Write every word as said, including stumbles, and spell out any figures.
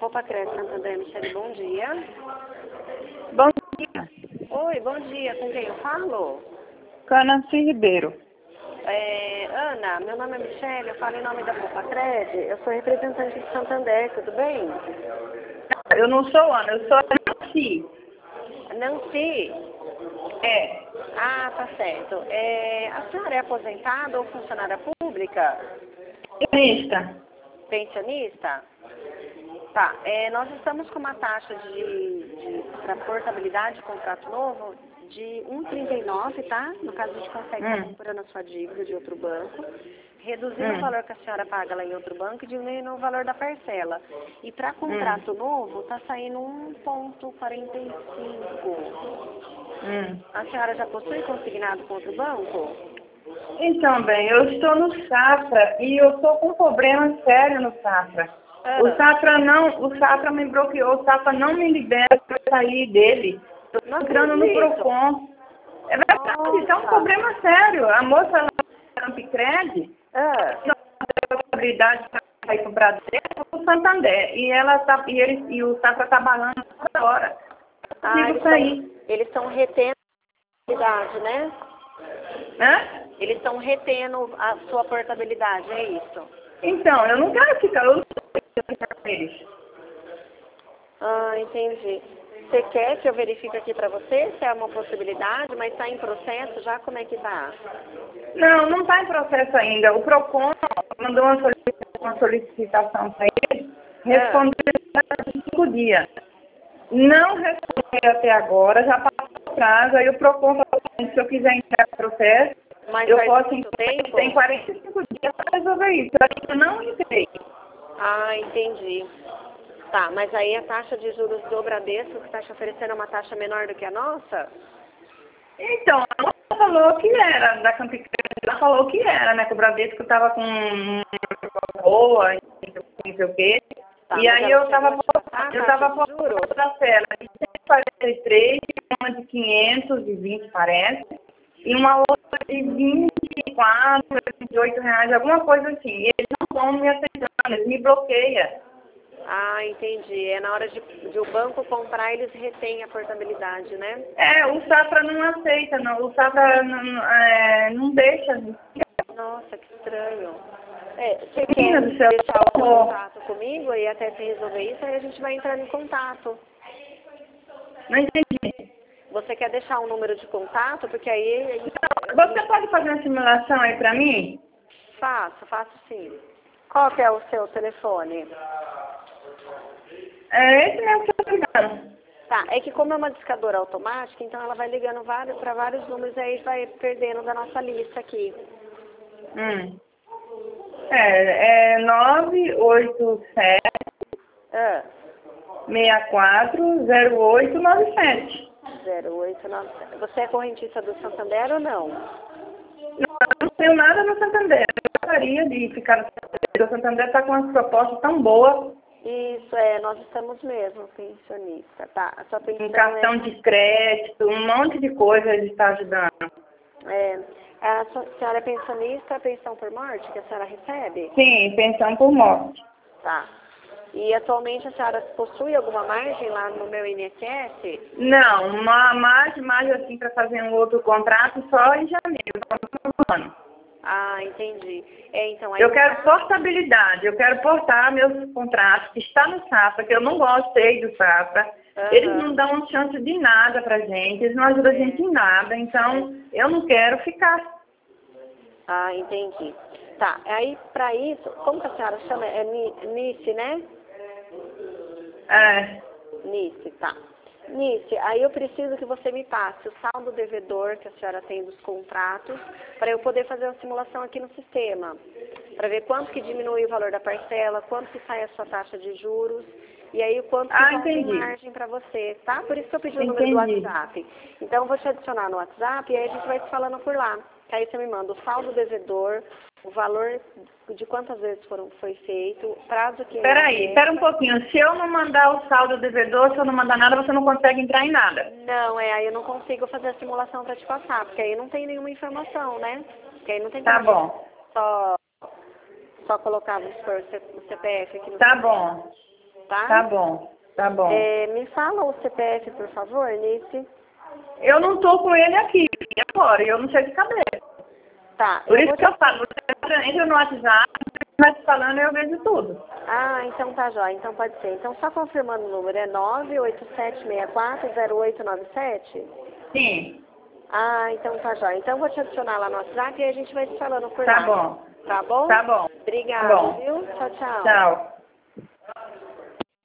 Poupa Crédito Santander, Michele, bom dia. Bom dia. Oi, bom dia. Com quem eu falo? Nancy Ribeiro. É, Ana, meu nome é Michele, eu falo em nome da Poupa Crédito. Eu sou representante de Santander, tudo bem? Eu não sou Ana, eu sou Nancy. Nancy? É. Ah, tá certo. É, a senhora é aposentada ou funcionária pública? Pensionista. Pensionista? Tá, é, nós estamos com uma taxa de, de para portabilidade de contrato novo de um vírgula trinta e nove, tá? No caso, a gente consegue estar Hum. comprando a sua dívida de outro banco, reduzindo Hum. o valor que a senhora paga lá em outro banco e diminuindo o valor da parcela. E para contrato Hum. novo, tá saindo um vírgula quarenta e cinco. Hum. A senhora já possui consignado com outro banco? Então, bem, eu estou no Safra e eu estou com um problema sério no Safra. Ah, O Safra não, o Safra me bloqueou, o Safra não me libera para sair dele. não Estou entrando no acredito. Procon. É verdade, isso é um Nossa. problema sério. A moça lá da Campicred Ah, não tem possibilidade para sair para o Bradesco ou Santander. E, ela tá, e, ele, e o Safra está balando toda hora. Não ah, consigo eles sair. estão eles estão retendo a idade, né? Hã? Eles estão retendo a sua portabilidade, é isso? Então, eu não quero ficar, eu não quero ficar com eles. Ah, entendi. Você quer que eu verifique aqui para você se é uma possibilidade, mas está em processo já? Como é que tá? Não, não está em processo ainda. O PROCON mandou uma solicitação, uma solicitação para ele, Ah, respondeu em cinco dias. Não respondeu até agora, já passou o prazo, aí o PROCON falou assim, se eu quiser entrar no processo, mas eu faz posso muito entrar, tempo? tem quarenta e cinco dias para resolver isso. Eu ainda não entrei. Ah, entendi. Tá, mas aí a taxa de juros do Bradesco que está te oferecendo é uma taxa menor do que a nossa? Então, a moça falou que era, da Campicred, ela falou que era, né, que o Bradesco estava com uma boa, não sei o quê. Tá, E mas aí ela eu chegou estava a te passar a eu taxa tava de juros? postando da cela de cento e quarenta e três, uma de quinhentos e vinte, parece, e uma outra de vinte e quatro, vinte e oito reais, alguma coisa assim. E eles não estão me aceitando, eles me bloqueiam. Ah, entendi. É na hora de, de o banco comprar, eles retêm a portabilidade, né? É, o Safra não aceita, não. O Safra não, é, não deixa. Nossa, que estranho. É, você Menina quer do céu, deixar o seu socorro. contato comigo e até você resolver isso, aí a gente vai entrar em contato. Não entendi. Você quer deixar um número de contato? Porque aí Você pode fazer uma simulação aí pra mim? faço, faço sim. Qual que é o seu telefone? É esse mesmo que eu tô ligando. Tá, é que como é uma discadora automática, então ela vai ligando vários, para vários números e aí vai perdendo da nossa lista aqui. Hum. É, é nove oito sete, Ah, seis quatro, zero oito nove sete. zero oito nove sete. Você é correntista do Santander ou não? Não, eu não tenho nada no Santander. Eu gostaria de ficar no Santander. O Santander está com umas propostas tão boas. Isso, é, nós estamos mesmo, pensionista, tá? A sua Um pensão é, cartão de crédito, um monte de coisa ele está ajudando. é... A sua- senhora é pensionista, pensão por morte que a senhora recebe? Sim, pensão por morte. Tá. E atualmente a senhora possui alguma margem lá no meu I N S S? Não, uma mais, mais assim para fazer um outro contrato só em janeiro, no ano. Ah, entendi. É, então aí... Eu quero portabilidade, eu quero portar meus contratos que está no Safra, que eu não gostei do Safra. Aham. Eles não dão chance de nada pra gente, eles não ajudam a É. gente em nada, então eu não quero ficar. Ah, entendi. Tá, aí pra isso, como que a senhora chama? É Ni- Nice, né? É, Nice, tá. Nice, aí eu preciso que você me passe o saldo devedor que a senhora tem dos contratos, para eu poder fazer uma simulação aqui no sistema, para ver quanto que diminui o valor da parcela, quanto que sai a sua taxa de juros, e aí o quanto que ah, já tem entendi, margem para você, tá? Por isso que eu pedi o número do entendi. WhatsApp. Então eu vou te adicionar no WhatsApp e aí a gente vai se falando por lá. Que aí você me manda o saldo devedor, o valor de quantas vezes foram, foi feito, o prazo que... Peraí, espera um pouquinho, se eu não mandar o saldo devedor, se eu não mandar nada, você não consegue entrar em nada. Não, é, aí eu não consigo fazer a simulação para te passar, porque aí não tem nenhuma informação, né? Porque aí não tem Tá como a gente bom, só, só colocar, vamos supor, o C- o C P F aqui no tá sistema. bom. tá? Tá bom, tá bom. É, me fala o C P F, por favor, Nice. Eu não tô com ele aqui agora, eu não sei de cabeça. Tá. Por eu isso vou que eu falo, você entra no WhatsApp, você vai te falando e eu vejo tudo. Ah, então tá jóia, então pode ser. Então só confirmando o número, é nove oito sete seis quatro zero oito nove sete? Sim. Ah, então tá jóia. Então eu vou te adicionar lá no WhatsApp e a gente vai te falando por Tá lá. bom. Tá bom? Tá bom. Obrigada, Tá bom. viu? Tchau, tchau. Tchau.